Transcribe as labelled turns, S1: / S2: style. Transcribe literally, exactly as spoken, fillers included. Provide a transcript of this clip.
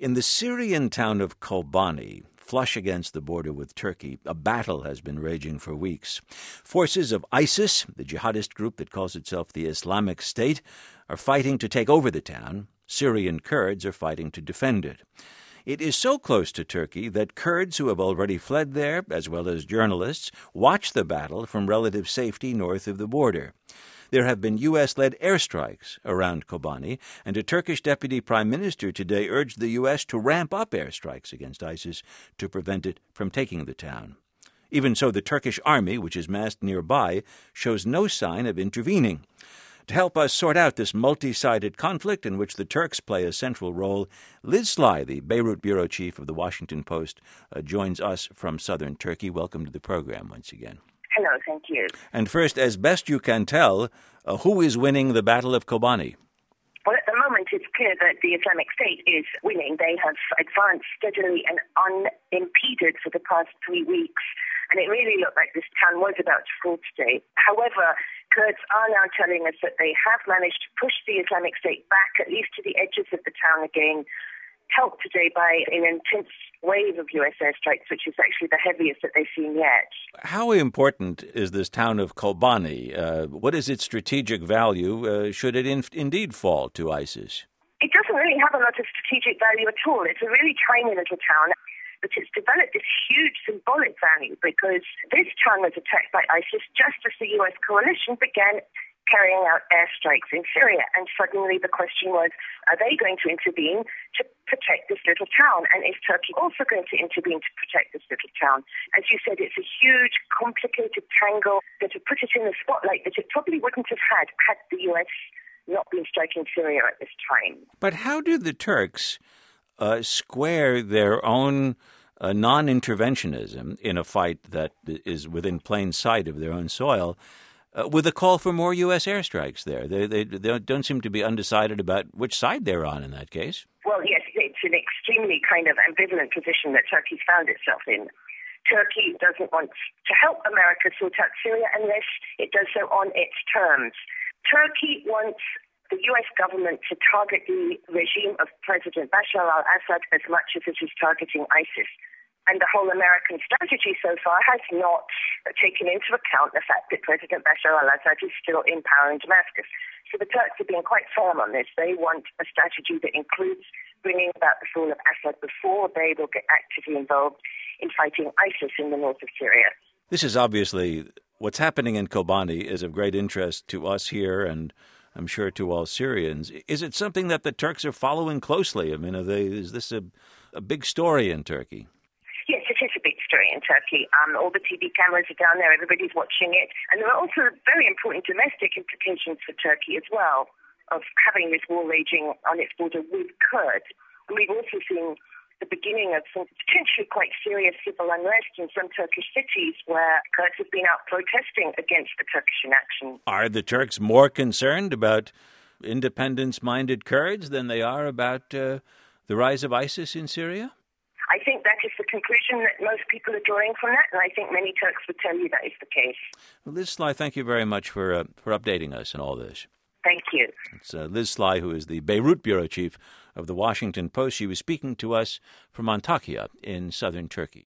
S1: In the Syrian town of Kobani, flush against the border with Turkey, a battle has been raging for weeks. Forces of ISIS, the jihadist group that calls itself the Islamic State, are fighting to take over the town. Syrian Kurds are fighting to defend it. It is so close to Turkey that Kurds who have already fled there, as well as journalists, watch the battle from relative safety north of the border. There have been U S-led airstrikes around Kobani, and a Turkish deputy prime minister today urged the U S to ramp up airstrikes against ISIS to prevent it from taking the town. Even so, the Turkish army, which is massed nearby, shows no sign of intervening. To help us sort out this multi-sided conflict in which the Turks play a central role, Liz Sly, the Beirut bureau chief of the Washington Post, uh, joins us from southern Turkey. Welcome to the program once again.
S2: Hello, thank you.
S1: And first, as best you can tell, uh, who is winning the Battle of Kobani?
S2: Well, at the moment, it's clear that the Islamic State is winning. They have advanced steadily and unimpeded for the past three weeks, and it really looked like this town was about to fall today. However, Kurds are now telling us that they have managed to push the Islamic State back, at least to the edges of the town again, helped today by an intense wave of U S airstrikes, which is actually the heaviest that they've seen yet.
S1: How important is this town of Kobani? Uh, what is its strategic value uh, should it in- indeed fall to ISIS?
S2: It doesn't really have a lot of strategic value at all. It's a really tiny little town, but it's developed this huge symbolic value because this town was attacked by ISIS just as the U S coalition began carrying out airstrikes in Syria. And suddenly the question was, are they going to intervene to protect this little town? And is Turkey also going to intervene to protect this little town? As you said, it's a huge, complicated tangle that have put it in the spotlight that it probably wouldn't have had had the U S not been striking Syria at this time.
S1: But how do the Turks uh, square their own uh, non-interventionism in a fight that is within plain sight of their own soil Uh, with a call for more U S airstrikes there? They, they, they don't seem to be undecided about which side they're on in that case.
S2: Well, yes, it's an extremely kind of ambivalent position that Turkey's found itself in. Turkey doesn't want to help America sort out Syria unless it does so on its terms. Turkey wants the U S government to target the regime of President Bashar al-Assad as much as it is targeting ISIS. And the whole American strategy so far has not taken into account the fact that President Bashar al-Assad is still in power in Damascus. So the Turks are being quite firm on this. They want a strategy that includes bringing about the fall of Assad before they will get actively involved in fighting ISIS in the north of Syria.
S1: This is obviously, what's happening in Kobani is of great interest to us here and I'm sure to all Syrians. Is it something that the Turks are following closely? I mean, are they, is this a, a big story in Turkey?
S2: Yes, it is a big story in Turkey. Um, all the T V cameras are down there. Everybody's watching it. And there are also very important domestic implications for Turkey as well of having this war raging on its border with Kurds. And we've also seen the beginning of some potentially quite serious civil unrest in some Turkish cities where Kurds have been out protesting against the Turkish inaction.
S1: Are the Turks more concerned about independence-minded Kurds than they are about uh, the rise of ISIS in Syria?
S2: I think that is the conclusion that most people are drawing from that, and I think many Turks would tell you that is the case.
S1: Well, Liz Sly, thank you very much for uh, for updating us on all this.
S2: Thank you.
S1: It's uh, Liz Sly, who is the Beirut bureau chief of the Washington Post. She was speaking to us from Antakya in southern Turkey.